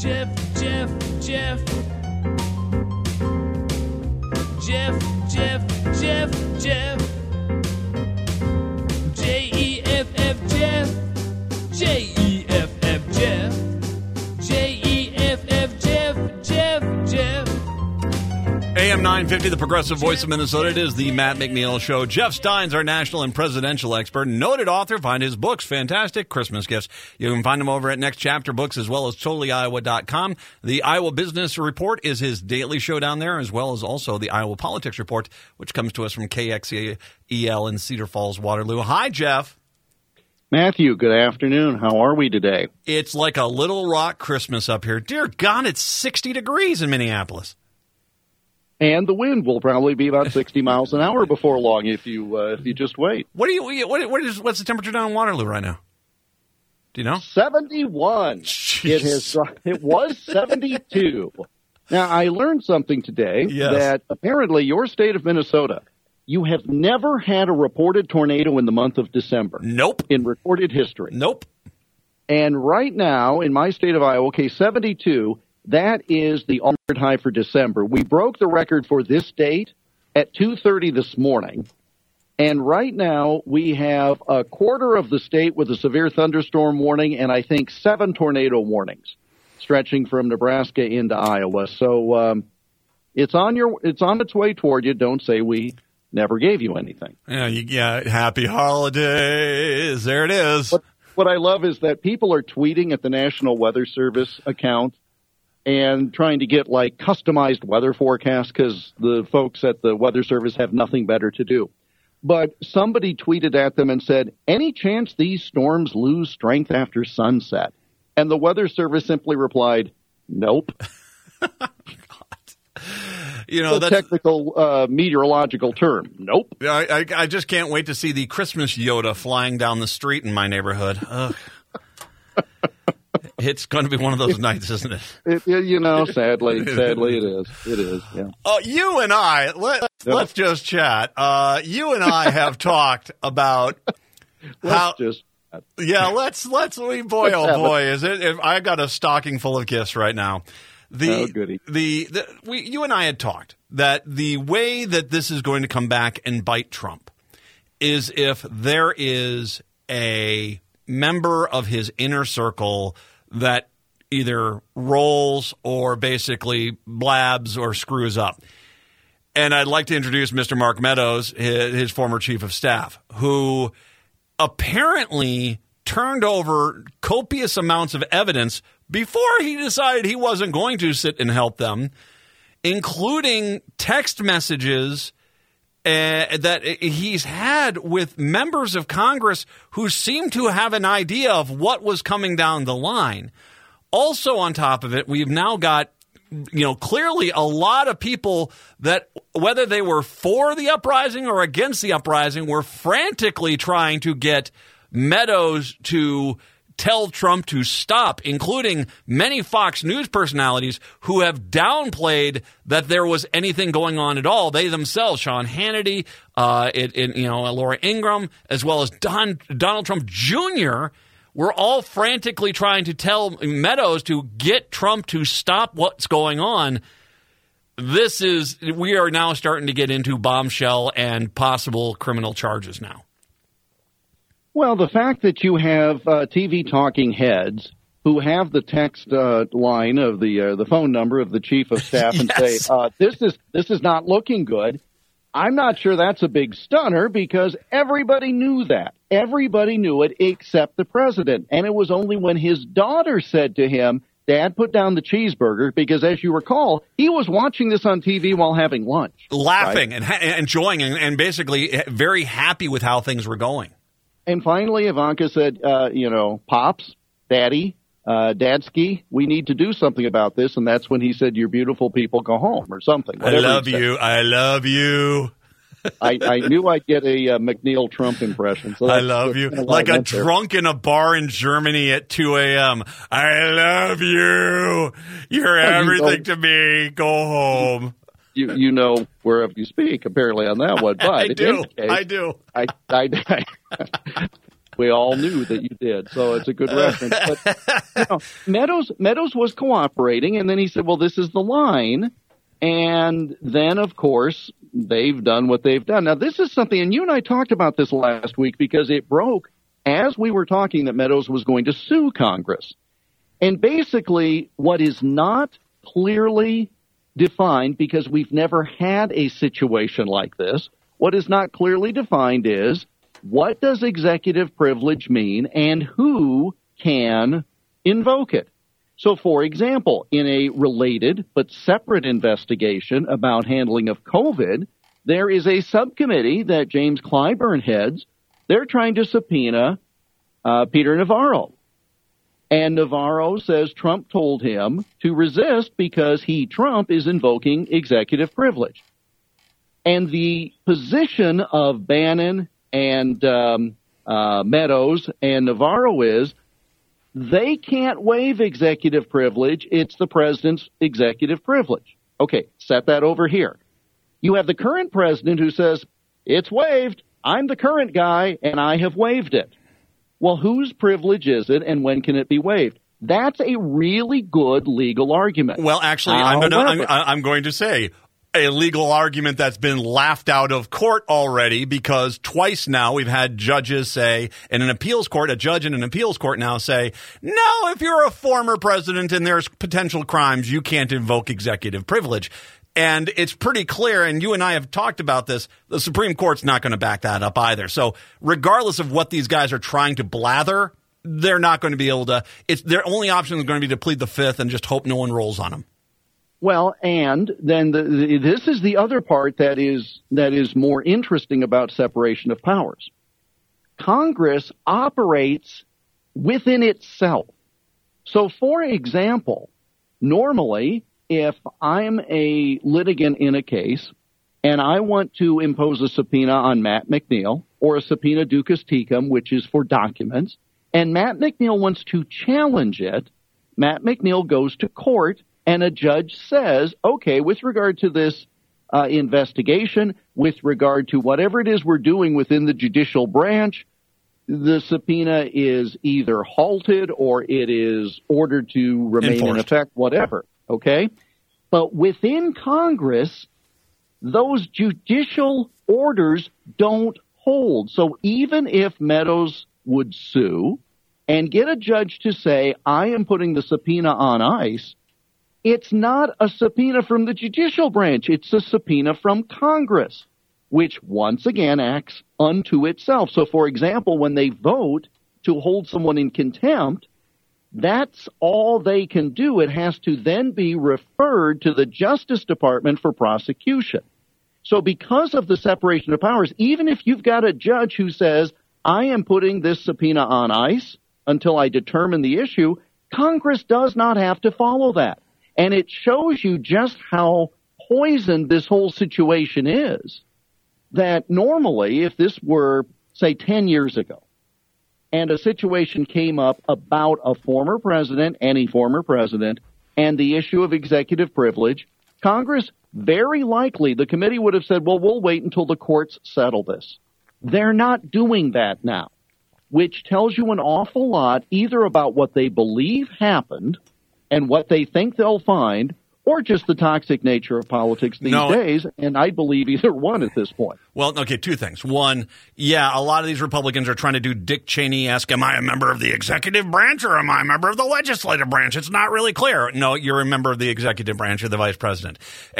Jeff, Jeff, Jeff. Jeff, Jeff, Jeff, Jeff. J-E-F-F, Jeff. J-E-F-F, Jeff. J-E-F-F, Jeff, Jeff, Jeff. AM 950, the Progressive Voice of Minnesota. It is the Matt McNeil Show. Jeff Stein's our national and presidential expert, noted author. Find his books, fantastic Christmas gifts. You can find them over at Next Chapter Books as well as TotallyIowa.com. The Iowa Business Report is his daily show down there, as well as also the Iowa Politics Report, which comes to us from KXEL in Cedar Falls, Waterloo. Hi, Jeff. Matthew, good afternoon. How are we today? It's like a Little Rock Christmas up here. Dear God, it's 60 degrees in Minneapolis. And the wind will probably be about 60 miles an hour before long if you just wait. What's the temperature down in Waterloo right now? Do you know? 71. Jeez. It was 72. Now, I learned something today that apparently your state of Minnesota, you have never had a reported tornado in the month of December. Nope. In recorded history. Nope. And right now, in my state of Iowa, 72, that is the all-time high for December. We broke the record for this date at 2:30 this morning. And right now, we have a quarter of the state with a severe thunderstorm warning and I think 7 tornado warnings stretching from Nebraska into Iowa. So it's on its way toward you. Don't say we never gave you anything. Yeah, happy holidays. There it is. What I love is that people are tweeting at the National Weather Service account and trying to get like customized weather forecasts because the folks at the Weather Service have nothing better to do. But somebody tweeted at them and said, any chance these storms lose strength after sunset? And the Weather Service simply replied, nope. You know, that's a technical meteorological term. Nope. I just can't wait to see the Christmas Yoda flying down the street in my neighborhood. Ugh. It's going to be one of those nights, isn't it? Sadly it is. It is, yeah. You and I, let's just chat. You and I have talked about how... Let's boy, is it? I got a stocking full of gifts right now. Goody. You and I had talked that the way that this is going to come back and bite Trump is if there is a member of his inner circle that either rolls or basically blabs or screws up. And I'd like to introduce Mr. Mark Meadows, his former chief of staff, who apparently turned over copious amounts of evidence before he decided he wasn't going to sit and help them, including text messages that he's had with members of Congress who seem to have an idea of what was coming down the line. Also on top of it, we've now got, clearly a lot of people that, whether they were for the uprising or against the uprising, were frantically trying to get Meadows to tell Trump to stop, including many Fox News personalities who have downplayed that there was anything going on at all. They themselves, Sean Hannity, Laura Ingraham, as well as Donald Trump Jr., were all frantically trying to tell Meadows to get Trump to stop what's going on. We are now starting to get into bombshell and possible criminal charges now. Well, the fact that you have TV talking heads who have the text line of the phone number of the chief of staff and say, this is not looking good, I'm not sure that's a big stunner because everybody knew that. Everybody knew it except the president. And it was only when his daughter said to him, Dad, put down the cheeseburger, because as you recall, he was watching this on TV while having lunch. Laughing and enjoying and basically very happy with how things were going. And finally, Ivanka said, Pops, Daddy, Dadsky, we need to do something about this. And that's when he said, your beautiful people go home or something. I love you. I love you. I knew I'd get a McNeil Trump impression. So I love you. Like a drunk in a bar in Germany at 2 a.m. I love you. You're everything to me. Go home. You know wherever you speak, apparently, on that one. But I do. We all knew that you did, so it's a good reference. But Meadows was cooperating, and then he said, well, this is the line. And then, of course, they've done what they've done. Now, this is something, and you and I talked about this last week because it broke as we were talking that Meadows was going to sue Congress. And basically, what is not clearly defined, because we've never had a situation like this, what is not clearly defined is what does executive privilege mean and who can invoke it. So, for example, in a related but separate investigation about handling of COVID, there is a subcommittee that James Clyburn heads. They're trying to subpoena Peter Navarro. And Navarro says Trump told him to resist because Trump, is invoking executive privilege. And the position of Bannon and Meadows and Navarro is they can't waive executive privilege. It's the president's executive privilege. Okay, set that over here. You have the current president who says, it's waived. I'm the current guy, and I have waived it. Well, whose privilege is it, and when can it be waived? That's a really good legal argument. Well, actually, I'm going to say a legal argument that's been laughed out of court already, because twice now we've had judges say in an appeals court, a judge in an appeals court now say, no, if you're a former president and there's potential crimes, you can't invoke executive privilege. And it's pretty clear, and you and I have talked about this, the Supreme Court's not going to back that up either. So regardless of what these guys are trying to blather, they're not going to be able to – their only option is going to be to plead the fifth and just hope no one rolls on them. Well, and then this is the other part that is more interesting about separation of powers. Congress operates within itself. So, for example, normally, if I'm a litigant in a case and I want to impose a subpoena on Matt McNeil or a subpoena ducis tecum, which is for documents, and Matt McNeil wants to challenge it, Matt McNeil goes to court. And a judge says, okay, with regard to this investigation, with regard to whatever it is we're doing within the judicial branch, the subpoena is either halted or it is ordered to remain in effect, whatever, okay? But within Congress, those judicial orders don't hold. So even if Meadows would sue and get a judge to say, I am putting the subpoena on ice, it's not a subpoena from the judicial branch. It's a subpoena from Congress, which once again acts unto itself. So, for example, when they vote to hold someone in contempt, that's all they can do. It has to then be referred to the Justice Department for prosecution. So because of the separation of powers, even if you've got a judge who says, I am putting this subpoena on ice until I determine the issue, Congress does not have to follow that. And it shows you just how poisoned this whole situation is, that normally if this were, say, 10 years ago, and a situation came up about a former president, any former president, and the issue of executive privilege, Congress, very likely, the committee would have said, well, we'll wait until the courts settle this. They're not doing that now, which tells you an awful lot either about what they believe happened and what they think they'll find, or just the toxic nature of politics these days, and I believe either one at this point. Well, okay, two things. One, yeah, a lot of these Republicans are trying to do Dick Cheney-esque, am I a member of the executive branch or am I a member of the legislative branch? It's not really clear. No, you're a member of the executive branch, you're the vice president.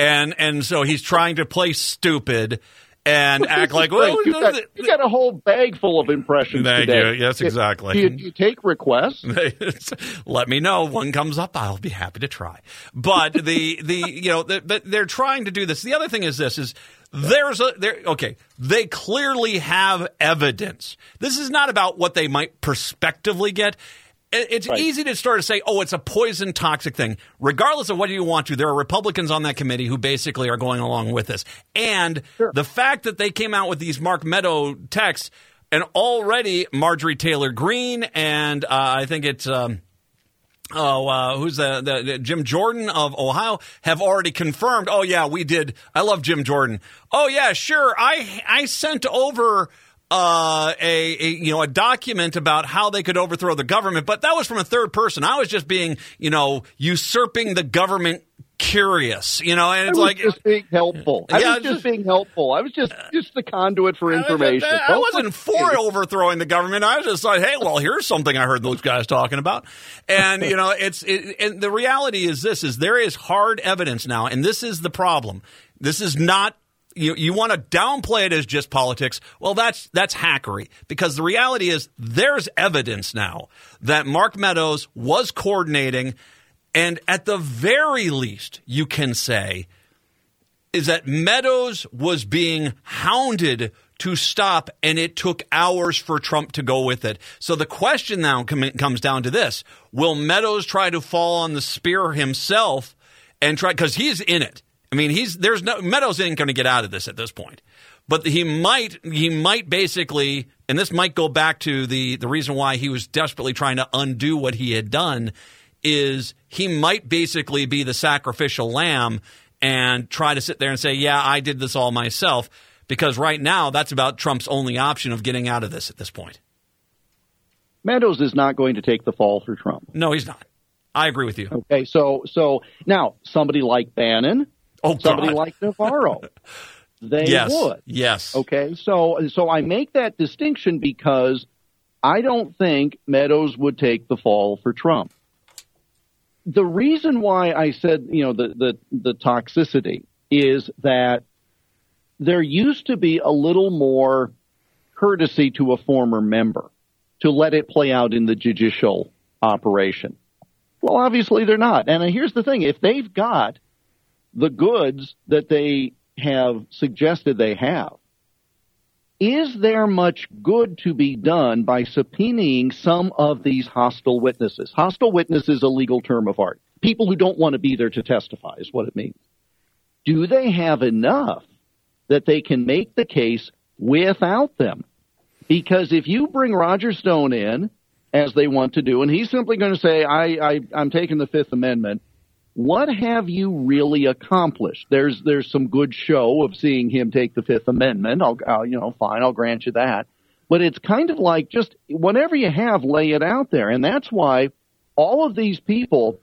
And so he's trying to play stupid and act like, well, you got a whole bag full of impressions today. Yes, exactly. Do you take requests? Let me know. One comes up, I'll be happy to try. But they're trying to do this. The other thing is this is they clearly have evidence. This is not about what they might prospectively get. It's easy to start to say, oh, it's a poison, toxic thing. Regardless of what you want to, there are Republicans on that committee who basically are going along with this. And the fact that they came out with these Mark Meadows texts, and already Marjorie Taylor Greene and I think it's who's the Jim Jordan of Ohio have already confirmed, oh, yeah, we did. I love Jim Jordan. Oh, yeah, sure. I sent over a document about how they could overthrow the government, but that was from a third person. I was just being, usurping the government curious, and it's just being helpful. I was just being helpful. I was just the conduit for information. I wasn't for overthrowing the government. I was just like, hey, well, here's something I heard those guys talking about. And, and the reality is there is hard evidence now, and this is the problem. This is not, you want to downplay it as just politics. Well, that's hackery, because the reality is there's evidence now that Mark Meadows was coordinating. And at the very least, you can say, is that Meadows was being hounded to stop, and it took hours for Trump to go with it. So the question now comes down to this. Will Meadows try to fall on the spear himself and try, because he's in it. I mean, Meadows ain't going to get out of this at this point. But he might basically, and this might go back to the reason why he was desperately trying to undo what he had done, is he might basically be the sacrificial lamb and try to sit there and say, yeah, I did this all myself, because right now that's about Trump's only option of getting out of this at this point. Meadows is not going to take the fall for Trump. No, he's not. I agree with you. Okay, so now somebody like Bannon, somebody like Navarro, they would. Yes. Okay, so I make that distinction because I don't think Meadows would take the fall for Trump. The reason why I said, the toxicity is that there used to be a little more courtesy to a former member to let it play out in the judicial operation. Well, obviously they're not. And here's the thing. If they've got the goods that they have suggested they have, is there much good to be done by subpoenaing some of these hostile witnesses? Hostile witness is a legal term of art. People who don't want to be there to testify is what it means. Do they have enough that they can make the case without them? Because if you bring Roger Stone in, as they want to do, and he's simply going to say, I'm taking the Fifth Amendment, what have you really accomplished? There's some good show of seeing him take the Fifth Amendment. Fine, I'll grant you that. But it's kind of like just whatever you have, lay it out there. And that's why all of these people,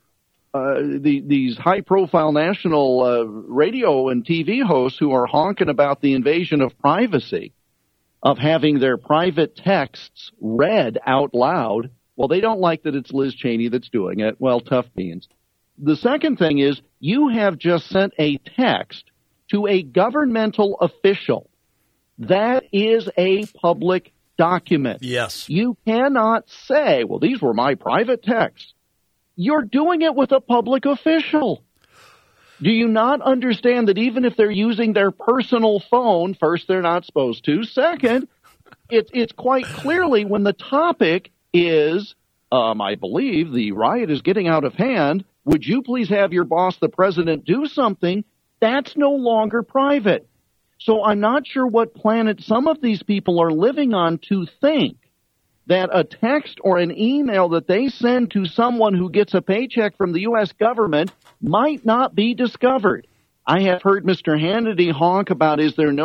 these high-profile national radio and TV hosts who are honking about the invasion of privacy, of having their private texts read out loud, well, they don't like that it's Liz Cheney that's doing it. Well, tough beans. The second thing is you have just sent a text to a governmental official. That is a public document. Yes. You cannot say, well, these were my private texts. You're doing it with a public official. Do you not understand that even if they're using their personal phone, first, they're not supposed to. Second, it's quite clearly when the topic is, I believe the riot is getting out of hand, would you please have your boss, the president, do something? That's no longer private. So I'm not sure what planet some of these people are living on to think that a text or an email that they send to someone who gets a paycheck from the U.S. government might not be discovered. I have heard Mr. Hannity honk about, is there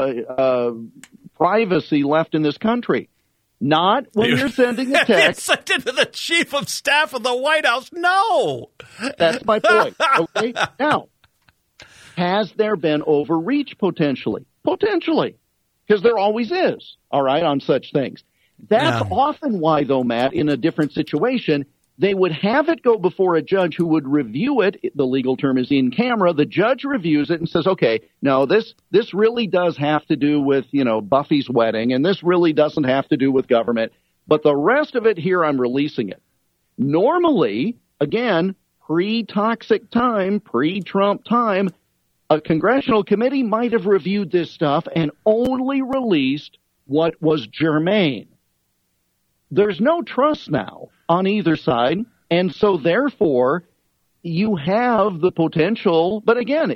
no privacy left in this country? Not when you're sending a text. Sent it to the chief of staff of the White House. No. That's my point. Okay. Now, has there been overreach potentially? Potentially. Because there always is, all right, on such things. That's often why, though, Matt, in a different situation, they would have it go before a judge who would review it. The legal term is in camera. The judge reviews it and says, okay, no, this really does have to do with, Buffy's wedding, and this really doesn't have to do with government. But the rest of it here, I'm releasing it. Normally, again, pre-toxic time, pre-Trump time, a congressional committee might have reviewed this stuff and only released what was germane. There's no trust now on either side, and so therefore you have the potential. But again,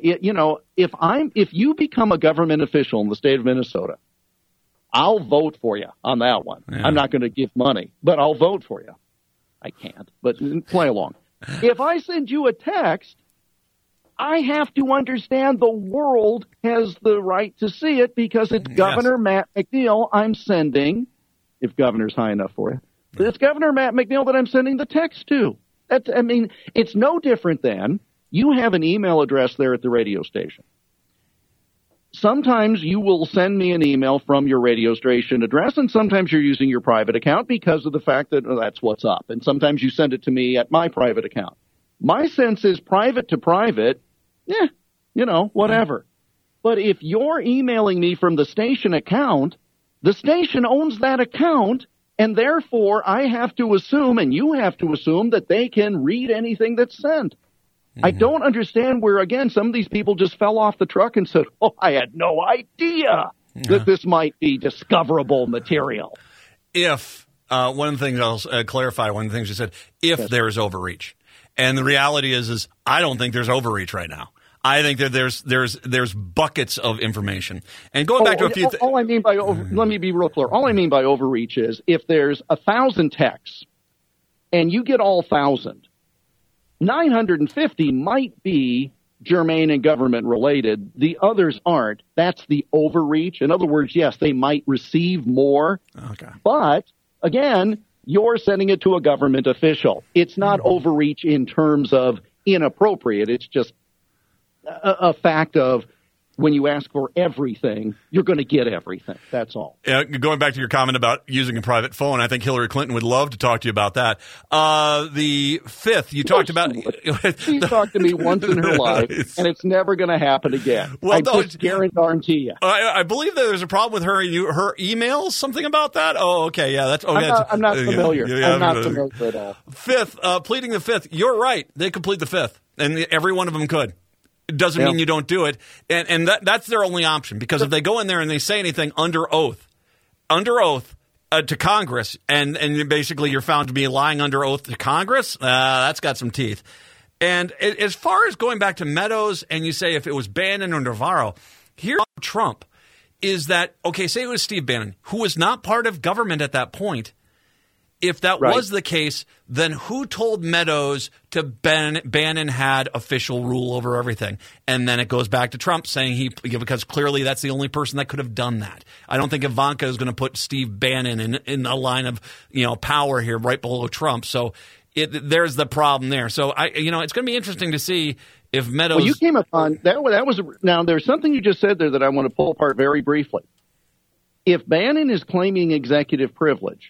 if you become a government official in the state of Minnesota, I'll vote for you on that one. Yeah. I'm not going to give money, but I'll vote for you. I can't, but play along. If I send you a text I have to understand the world has the right to see it because it's Governor Matt McNeil I'm sending, if Governor's high enough for it. But it's Governor Matt McNeil that I'm sending the text to. It's no different than you have an email address there at the radio station. Sometimes you will send me an email from your radio station address, and sometimes you're using your private account because of the fact that that's what's up. And sometimes you send it to me at my private account. My sense is private to private, whatever. But if you're emailing me from the station account, the station owns that account, and therefore I have to assume, and you have to assume, that they can read anything that's sent. I don't understand where, again, some of these people just fell off the truck and said, I had no idea that this might be discoverable material. If, one of the things I'll clarify, one of the things you said, if there's overreach. And the reality is I don't think there's overreach right now. I think that there's buckets of information. And going back to a few things. All I mean by let me be real clear. All I mean by overreach is if there's 1,000 texts and you get all 1,000, 950 might be germane and government related. The others aren't. That's the overreach. In other words, yes, they might receive more. Okay. But again, you're sending it to a government official. It's not overreach in terms of inappropriate. It's just a fact of when you ask for everything, you're going to get everything. That's all. Going back to your comment about using a private phone, I think Hillary Clinton would love to talk to you about that. The fifth, you talked about. She's talked to me once in her life, and it's never going to happen again. Well, I just guarantee you. I believe that there's a problem with her emails, something about that. Oh, okay. Yeah, that's. Okay, I'm not familiar. I'm not familiar at all. Fifth, pleading the fifth. You're right. They complete the fifth, and every one of them could. It doesn't mean you don't do it. And that's their only option, because if they go in there and they say anything under oath to Congress, and basically you're found to be lying under oath to Congress, that's got some teeth. And as far as going back to Meadows, and you say if it was Bannon or Navarro, here Trump is that, okay, say it was Steve Bannon, who was not part of government at that point. If that was the case, then who told Meadows to Bannon had official rule over everything? And then it goes back to Trump saying because clearly that's the only person that could have done that. I don't think Ivanka is going to put Steve Bannon in a line of power here right below Trump. So there's the problem there. So it's going to be interesting to see if Meadows. Well, you came upon that was now. There's something you just said there that I want to pull apart very briefly. If Bannon is claiming executive privilege,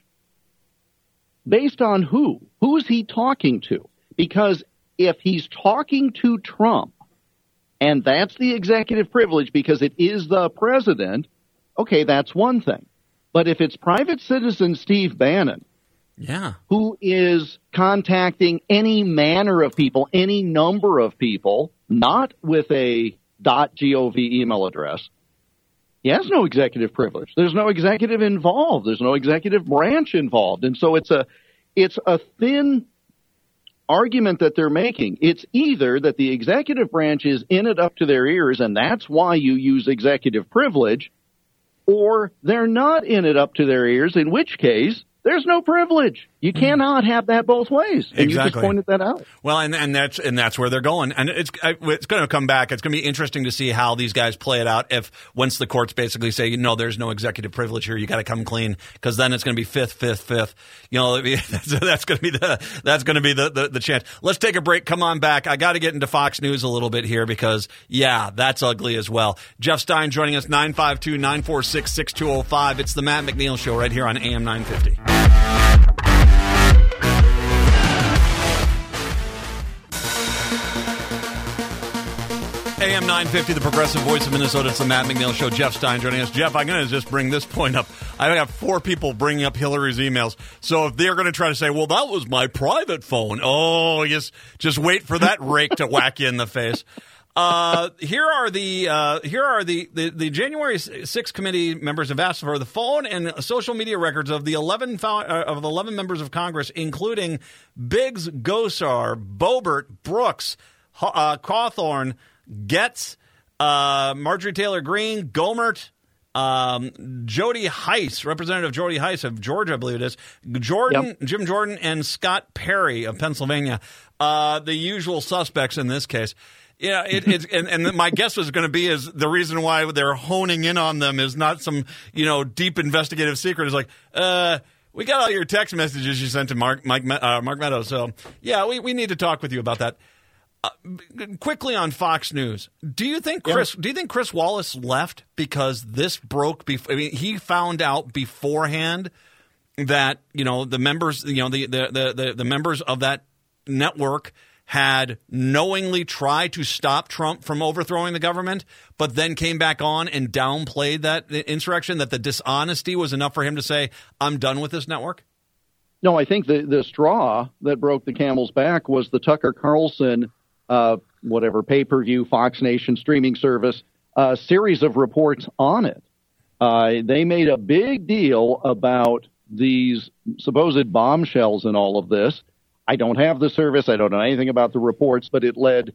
based on who? Who's he talking to? Because if he's talking to Trump, and that's the executive privilege because it is the president, okay, that's one thing. But if it's private citizen Steve Bannon, who is contacting any manner of people, any number of people, not with a .gov email address, he has no executive privilege. There's no executive involved. There's no executive branch involved. And so it's a thin argument that they're making. It's either that the executive branch is in it up to their ears, and that's why you use executive privilege, or they're not in it up to their ears, in which case there's no privilege. You cannot have that both ways. And you just pointed that out. Well, and that's where they're going. And it's going to come back. It's going to be interesting to see how these guys play it out. If once the courts basically say, no, there's no executive privilege here, you got to come clean, because then it's going to be fifth. That's going to be the chance. Let's take a break. Come on back. I got to get into Fox News a little bit here because that's ugly as well. Jeff Stein joining us 952-946-6205. It's the Matt McNeil Show right here on AM 950. AM 950, the progressive voice of Minnesota. It's the Matt McNeil Show. Jeff Stein joining us. Jeff, I'm going to just bring this point up. I got 4 people bringing up Hillary's emails. So if they're going to try to say, well, that was my private phone. Oh, just wait for that rake to whack you in the face. Here are the January 6th committee members have asked for the phone and social media records of the 11 members of Congress, including Biggs, Gosar, Boebert, Brooks, Cawthorn, Getz, Marjorie Taylor Greene, Gohmert, Jody Heiss, Representative Jody Heiss of Georgia, I believe it is, Jim Jordan, and Scott Perry of Pennsylvania, the usual suspects in this case. Yeah, and my guess was going to be is the reason why they're honing in on them is not some deep investigative secret. It's like we got all your text messages you sent to Mark Meadows. So yeah, we need to talk with you about that. Quickly on Fox News, do you think Chris Wallace left because this broke? He found out beforehand that the members the members of that network had knowingly tried to stop Trump from overthrowing the government, but then came back on and downplayed that insurrection, that the dishonesty was enough for him to say, I'm done with this network? No, I think the straw that broke the camel's back was the Tucker Carlson, pay-per-view, Fox Nation streaming service, series of reports on it. They made a big deal about these supposed bombshells and all of this. I don't have the service. I don't know anything about the reports, but it led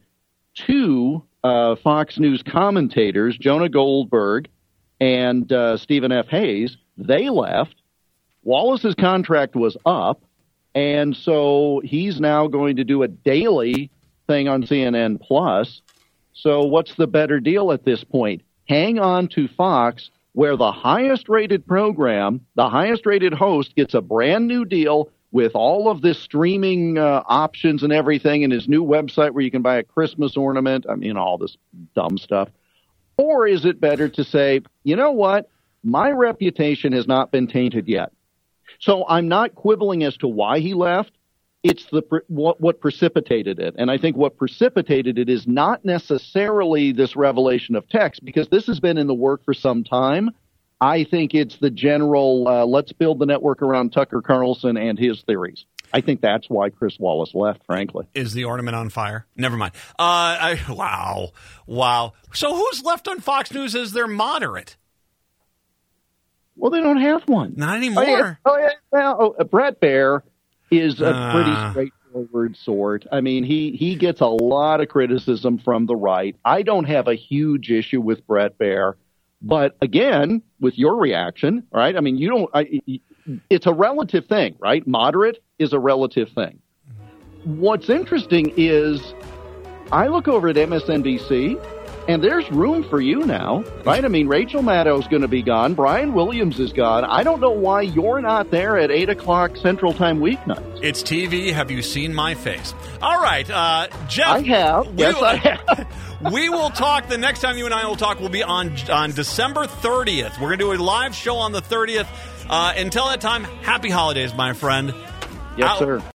two Fox News commentators, Jonah Goldberg and Stephen F. Hayes. They left. Wallace's contract was up, and so he's now going to do a daily thing on CNN Plus. So what's the better deal at this point? Hang on to Fox, where the highest-rated program, the highest-rated host gets a brand new deal with all of this streaming options and everything, and his new website where you can buy a Christmas ornament, all this dumb stuff. Or is it better to say, you know what, my reputation has not been tainted yet. So I'm not quibbling as to why he left. It's what precipitated it. And I think what precipitated it is not necessarily this revelation of text, because this has been in the work for some time. I think it's the general, let's build the network around Tucker Carlson and his theories. I think that's why Chris Wallace left, frankly. Is the ornament on fire? Never mind. Wow. So who's left on Fox News as their moderate? Well, they don't have one. Not anymore. Bret Baier is a pretty straightforward sort. He gets a lot of criticism from the right. I don't have a huge issue with Bret Baier. But again, with your reaction, right? It's a relative thing, right? Moderate is a relative thing. What's interesting is I look over at MSNBC and there's room for you now, right? Rachel Maddow's going to be gone. Brian Williams is gone. I don't know why you're not there at 8 o'clock Central Time weeknights. It's TV. Have you seen my face? All right, Jeff. I have. Yes, I have. We will talk. The next time you and I will talk will be on December 30th. We're going to do a live show on the 30th. Until that time, happy holidays, my friend. Yes, sir.